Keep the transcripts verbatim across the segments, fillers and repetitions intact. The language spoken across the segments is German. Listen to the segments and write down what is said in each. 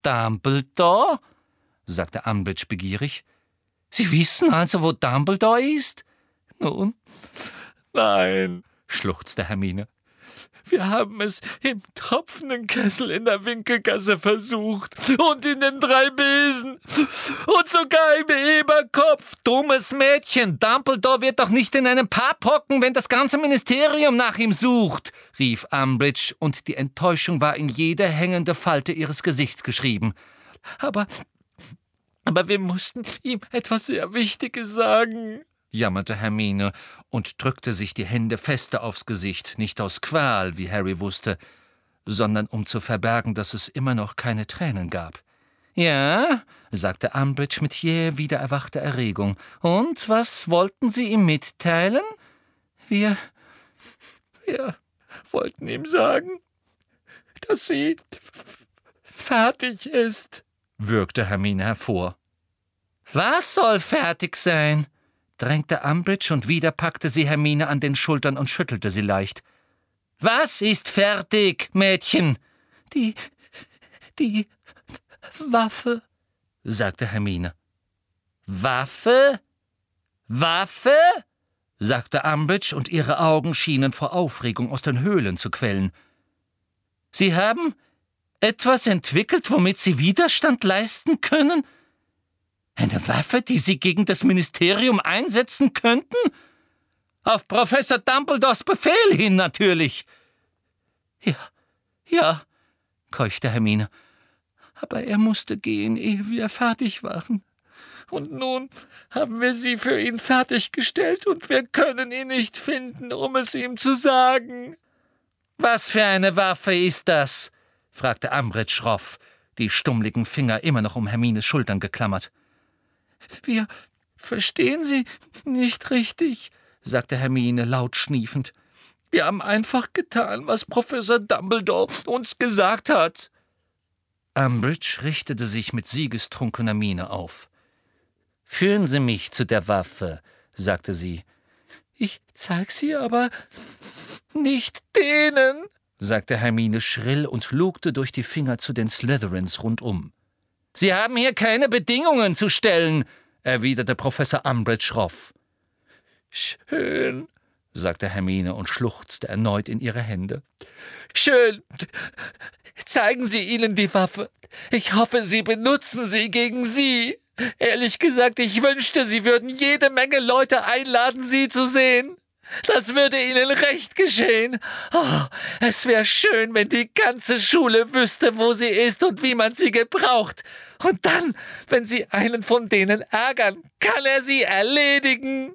Dumbledore?« sagte Umbridge begierig. »Sie wissen also, wo Dumbledore ist?« »Nun, nein«, schluchzte Hermine. »Wir haben es im tropfenden Kessel in der Winkelgasse versucht und in den drei Besen und sogar im Eberkopf.« »Dummes Mädchen, Dumbledore wird doch nicht in einem Pub hocken, wenn das ganze Ministerium nach ihm sucht«, rief Umbridge, und die Enttäuschung war in jede hängende Falte ihres Gesichts geschrieben. »Aber, aber wir mussten ihm etwas sehr Wichtiges sagen«, jammerte Hermine und drückte sich die Hände fester aufs Gesicht, nicht aus Qual, wie Harry wusste, sondern um zu verbergen, dass es immer noch keine Tränen gab. »Ja«, sagte Umbridge mit jäh wiedererwachter Erregung. »Und was wollten Sie ihm mitteilen?« »Wir, wir wollten ihm sagen, dass sie fertig ist«, würgte Hermine hervor. »Was soll fertig sein?« drängte Umbridge, und wieder packte sie Hermine an den Schultern und schüttelte sie leicht. »Was ist fertig, Mädchen?« »Die, die Waffe«, sagte Hermine. »Waffe? Waffe?« sagte Umbridge, und ihre Augen schienen vor Aufregung aus den Höhlen zu quellen. »Sie haben etwas entwickelt, womit Sie Widerstand leisten können? Eine Waffe, die Sie gegen das Ministerium einsetzen könnten? Auf Professor Dumbledores Befehl hin, natürlich.« »Ja, ja«, keuchte Hermine. »Aber er musste gehen, ehe wir fertig waren. Und nun haben wir sie für ihn fertiggestellt, und wir können ihn nicht finden, um es ihm zu sagen.« »Was für eine Waffe ist das?« fragte Umbridge schroff, die stummligen Finger immer noch um Hermines Schultern geklammert. »Wir verstehen Sie nicht richtig«, sagte Hermine laut schniefend. »Wir haben einfach getan, was Professor Dumbledore uns gesagt hat.« Umbridge richtete sich mit siegestrunkener Miene auf. »Führen Sie mich zu der Waffe«, sagte sie. »Ich zeig sie aber nicht denen«, sagte Hermine schrill und lugte durch die Finger zu den Slytherins rundum. »Sie haben hier keine Bedingungen zu stellen«, erwiderte Professor Umbridge schroff. »Schön«, sagte Hermine und schluchzte erneut in ihre Hände. »Schön. Zeigen Sie ihnen die Waffe. Ich hoffe, Sie benutzen sie gegen sie. Ehrlich gesagt, ich wünschte, Sie würden jede Menge Leute einladen, sie zu sehen. Das würde Ihnen recht geschehen. Oh, es wäre schön, wenn die ganze Schule wüsste, wo sie ist und wie man sie gebraucht. Und dann, wenn Sie einen von denen ärgern, kann er sie erledigen.«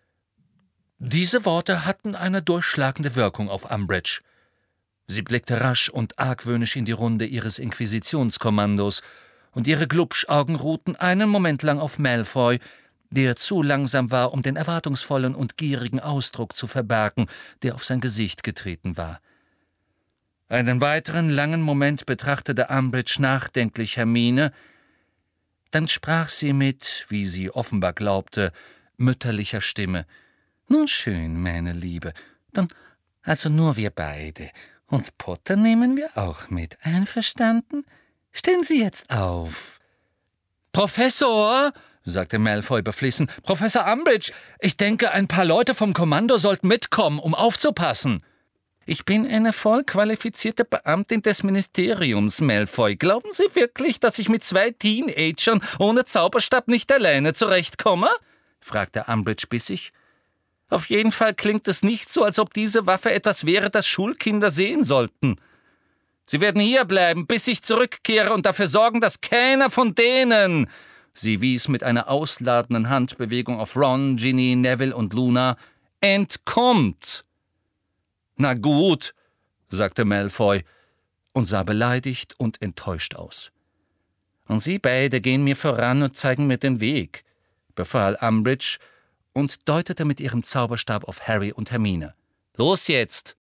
Diese Worte hatten eine durchschlagende Wirkung auf Umbridge. Sie blickte rasch und argwöhnisch in die Runde ihres Inquisitionskommandos, und ihre Glubschaugen ruhten einen Moment lang auf Malfoy, der zu langsam war, um den erwartungsvollen und gierigen Ausdruck zu verbergen, der auf sein Gesicht getreten war. Einen weiteren langen Moment betrachtete Umbridge nachdenklich Hermine, dann sprach sie mit, wie sie offenbar glaubte, mütterlicher Stimme. »Nun schön, meine Liebe, dann also nur wir beide. Und Potter nehmen wir auch mit, einverstanden? Stehen Sie jetzt auf.« »Professor«, sagte Malfoy beflissen, »Professor Umbridge, ich denke, ein paar Leute vom Kommando sollten mitkommen, um aufzupassen.« »Ich bin eine voll qualifizierte Beamtin des Ministeriums, Malfoy. Glauben Sie wirklich, dass ich mit zwei Teenagern ohne Zauberstab nicht alleine zurechtkomme?« fragte Umbridge bissig. »Auf jeden Fall klingt es nicht so, als ob diese Waffe etwas wäre, das Schulkinder sehen sollten. Sie werden hierbleiben, bis ich zurückkehre, und dafür sorgen, dass keiner von denen«, sie wies mit einer ausladenden Handbewegung auf Ron, Ginny, Neville und Luna, »entkommt.« »Na gut«, sagte Malfoy und sah beleidigt und enttäuscht aus. »Und Sie beide gehen mir voran und zeigen mir den Weg«, befahl Umbridge und deutete mit ihrem Zauberstab auf Harry und Hermine. »Los jetzt!«